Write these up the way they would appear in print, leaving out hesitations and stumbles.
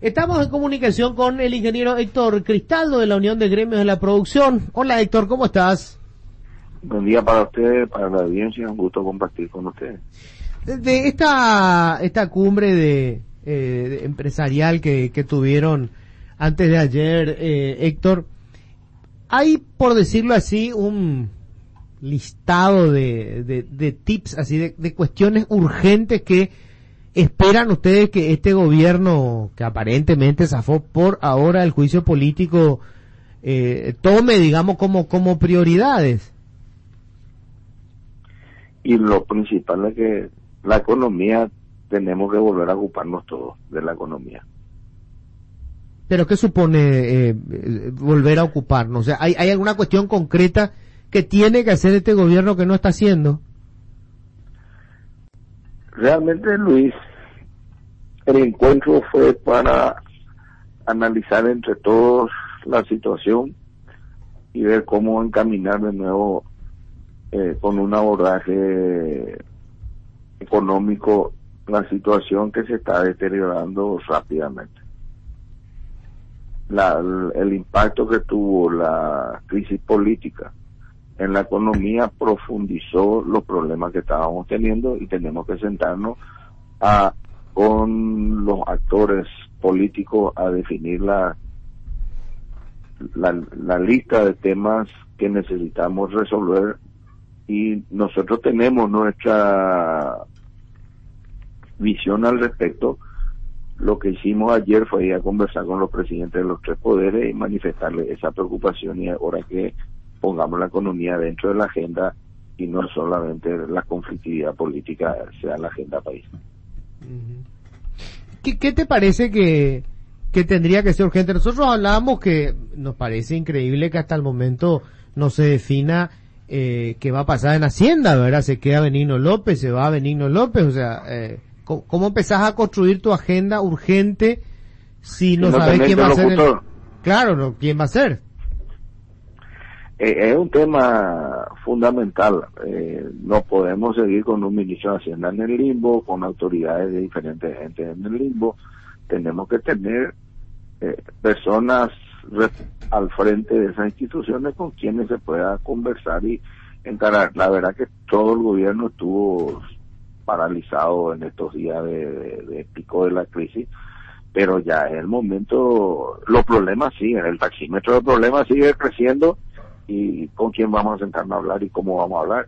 Estamos en comunicación con el ingeniero Héctor Cristaldo de la Unión de Gremios de la Producción. Hola Héctor, ¿cómo estás? Buen día para ustedes, para la audiencia, un gusto compartir con ustedes. De esta cumbre de empresarial que tuvieron antes de ayer, Héctor, hay, por decirlo así, un listado de tips, así de cuestiones urgentes que esperan ustedes que este gobierno, que aparentemente zafó por ahora el juicio político, tome, digamos, como prioridades. Y lo principal es que la economía, tenemos que volver a ocuparnos todos de la economía. ¿Pero qué supone volver a ocuparnos? O sea, ¿hay alguna cuestión concreta que tiene que hacer este gobierno que no está haciendo? Realmente, Luis, el encuentro fue para analizar entre todos la situación y ver cómo encaminar de nuevo con un abordaje económico la situación que se está deteriorando rápidamente. El impacto que tuvo la crisis política en la economía profundizó los problemas que estábamos teniendo y tenemos que sentarnos con los actores políticos a definir la lista de temas que necesitamos resolver, y nosotros tenemos nuestra visión al respecto. Lo que hicimos ayer fue ir a conversar con los presidentes de los tres poderes y manifestarles esa preocupación, y ahora que pongamos la economía dentro de la agenda y no solamente la conflictividad política sea la agenda país. ¿Qué te parece que tendría que ser urgente? Nosotros hablábamos que nos parece increíble que hasta el momento no se defina qué va a pasar en Hacienda, ¿verdad? Se queda Benigno López, se va Benigno López, o sea, ¿cómo empezás a construir tu agenda urgente si no sabes quién va a ser? Claro, no, ¿quién va a ser? Es un tema fundamental. No podemos seguir con un ministro de Hacienda en el limbo, con autoridades de diferentes entes en el limbo. Tenemos que tener personas al frente de esas instituciones con quienes se pueda conversar y encarar. La verdad que todo el gobierno estuvo paralizado en estos días de pico de la crisis, pero ya en el momento los problemas siguen, el taxímetro de problemas sigue creciendo, y con quién vamos a sentarnos a hablar y cómo vamos a hablar.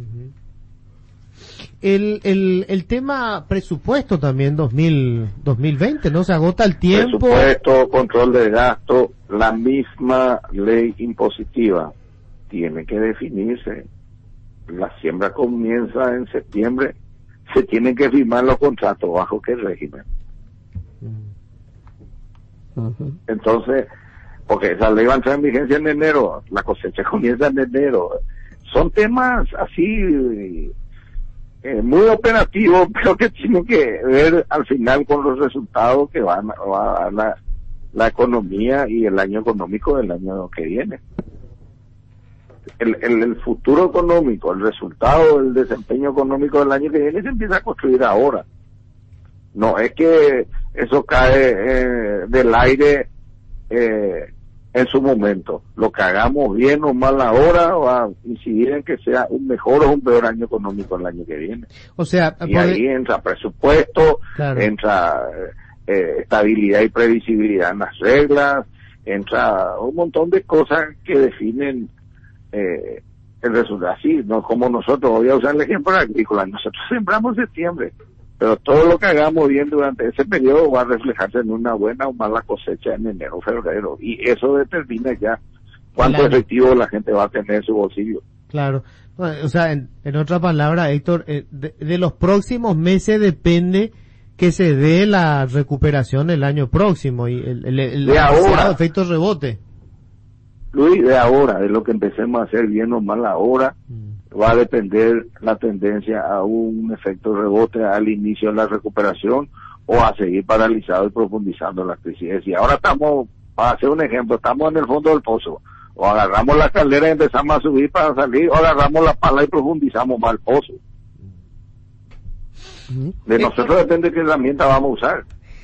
El tema presupuesto también 2020, ¿no? Se agota el tiempo. Presupuesto, control de gasto, la misma ley impositiva tiene que definirse. La siembra comienza en septiembre, se tienen que firmar los contratos. ¿Bajo qué régimen? Entonces, porque esa ley va a entrar en vigencia en enero, la cosecha comienza en enero. Son temas así muy operativos, pero que tienen que ver al final con los resultados que va a dar la economía y el año económico del año que viene. El futuro económico, el resultado del desempeño económico del año que viene se empieza a construir ahora. No es que eso cae del aire en su momento. Lo que hagamos bien o mal ahora va a incidir en que sea un mejor o un peor año económico el año que viene. O sea, y ahí entra presupuesto, claro, entra estabilidad y previsibilidad en las reglas, entra un montón de cosas que definen el resultado. Así, no como nosotros, voy a usar el ejemplo agrícola, nosotros sembramos en septiembre, pero todo lo que hagamos bien durante ese periodo va a reflejarse en una buena o mala cosecha en enero o febrero, y eso determina ya cuánto efectivo la gente va a tener en su bolsillo. Claro, o sea, en otra palabra, Héctor, de los próximos meses depende que se dé la recuperación el año próximo y el efecto rebote. Luis, de ahora, de lo que empecemos a hacer bien o mal ahora, va a depender la tendencia a un efecto rebote al inicio de la recuperación o a seguir paralizado y profundizando la crisis. Y ahora estamos, para hacer un ejemplo, estamos en el fondo del pozo. O agarramos la caldera y empezamos a subir para salir, o agarramos la pala y profundizamos más el pozo. De nosotros depende qué herramienta vamos a usar.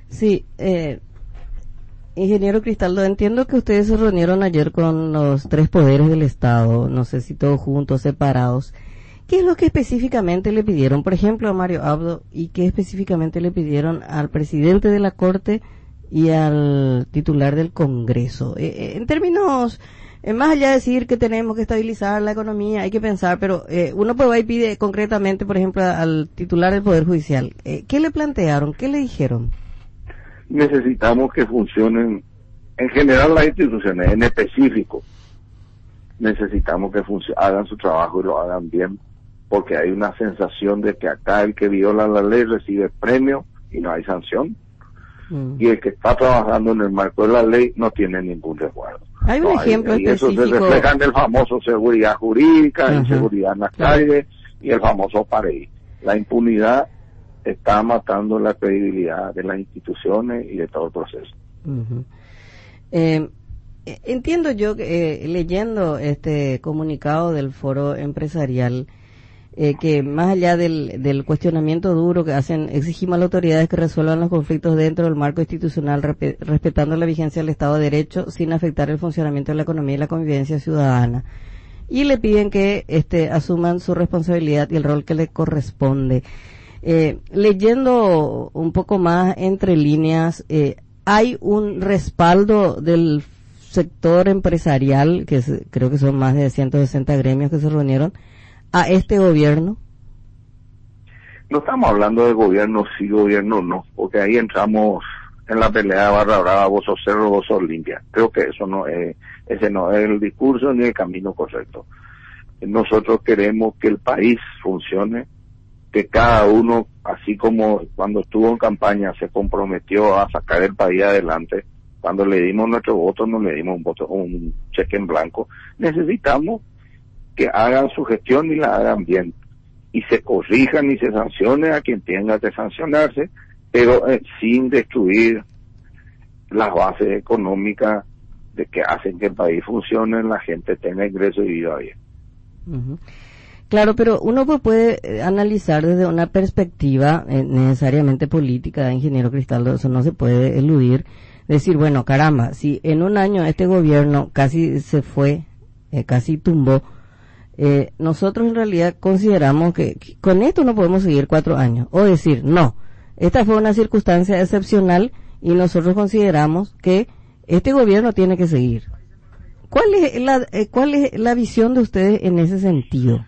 Sí, ingeniero Cristaldo, entiendo que ustedes se reunieron ayer con los tres poderes del Estado, no sé si todos juntos, separados. ¿Qué es lo que específicamente le pidieron, por ejemplo, a Mario Abdo, y qué específicamente le pidieron al presidente de la Corte y al titular del Congreso? En términos, más allá de decir que tenemos que estabilizar la economía, hay que pensar, pero uno pues va y pide concretamente, por ejemplo, al titular del Poder Judicial. ¿Qué le plantearon? ¿Qué le dijeron? Necesitamos que funcionen, en general las instituciones, en específico, necesitamos que hagan su trabajo y lo hagan bien, porque hay una sensación de que acá el que viola la ley recibe premio y no hay sanción, y el que está trabajando en el marco de la ley no tiene ningún resguardo. Hay un ejemplo específico. Y eso se refleja en el famoso seguridad jurídica, inseguridad en las calles y el famoso PAREI. La impunidad está matando la credibilidad de las instituciones y de todo el proceso. Entiendo yo que leyendo este comunicado del Foro Empresarial, que más allá del cuestionamiento duro que hacen, exigimos a las autoridades que resuelvan los conflictos dentro del marco institucional, respetando la vigencia del Estado de Derecho sin afectar el funcionamiento de la economía y la convivencia ciudadana. Y le piden que asuman su responsabilidad y el rol que le corresponde. Leyendo un poco más entre líneas, hay un respaldo del sector empresarial, que creo que son más de 160 gremios que se reunieron, a este gobierno. No estamos hablando de gobierno sí, gobierno no, porque ahí entramos en la pelea de barra brava, vos sos cerro, vos sos limpia. Creo que ese no es el discurso ni el camino correcto. Nosotros queremos que el país funcione, que cada uno, así como cuando estuvo en campaña se comprometió a sacar el país adelante, cuando le dimos nuestro voto no le dimos un cheque en blanco. Necesitamos que hagan su gestión y la hagan bien, y se corrijan y se sancione a quien tenga que sancionarse, pero sin destruir las bases económicas de que hacen que el país funcione, la gente tenga ingresos y viva bien. Claro, pero uno puede analizar desde una perspectiva necesariamente política, ingeniero Cristaldo, eso no se puede eludir, decir, bueno, caramba, si en un año este gobierno casi se fue, casi tumbó, nosotros en realidad consideramos que con esto no podemos seguir 4 años, o decir, no, esta fue una circunstancia excepcional y nosotros consideramos que este gobierno tiene que seguir. ¿Cuál es la visión de ustedes en ese sentido?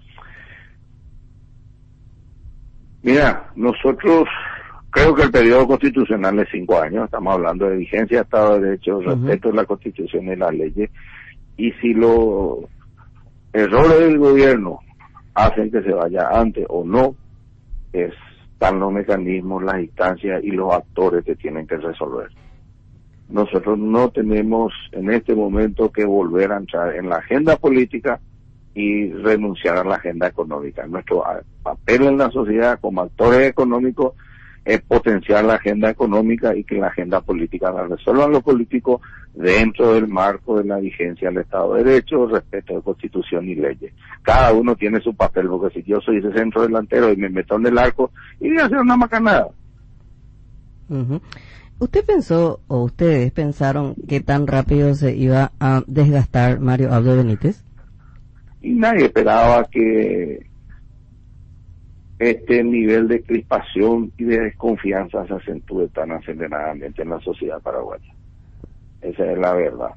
Mira, nosotros creo que el periodo constitucional es 5 años, estamos hablando de vigencia, Estado de Derecho, respeto de la Constitución y las leyes, y si los errores del gobierno hacen que se vaya antes o no, están los mecanismos, las instancias y los actores que tienen que resolver. Nosotros no tenemos en este momento que volver a entrar en la agenda política y renunciar a la agenda económica. Nuestro papel en la sociedad como actores económicos es potenciar la agenda económica y que la agenda política la resuelvan los políticos dentro del marco de la vigencia del Estado de Derecho, respeto de Constitución y leyes. Cada uno tiene su papel, porque si yo soy ese centro delantero y me meto en el arco, iría a hacer una macanada. ¿Usted pensó, o ustedes pensaron, que tan rápido se iba a desgastar Mario Abdo Benítez? Y nadie esperaba que este nivel de crispación y de desconfianza se acentúe tan aceleradamente en la sociedad paraguaya. Esa es la verdad.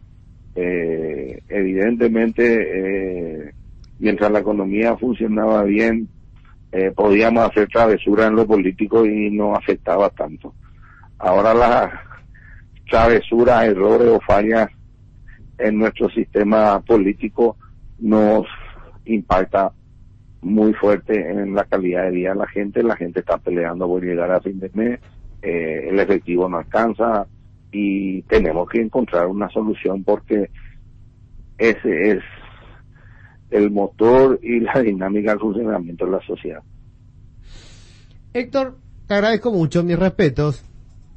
Evidentemente, mientras la economía funcionaba bien, podíamos hacer travesuras en lo político y no afectaba tanto. Ahora las travesuras, errores o fallas en nuestro sistema político nos impacta muy fuerte en la calidad de vida de la gente está peleando por llegar a fin de mes, el efectivo no alcanza y tenemos que encontrar una solución porque ese es el motor y la dinámica del funcionamiento de la sociedad. Héctor, te agradezco mucho, mis respetos.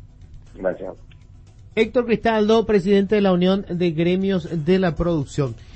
Gracias. Héctor Cristaldo, presidente de la Unión de Gremios de la Producción.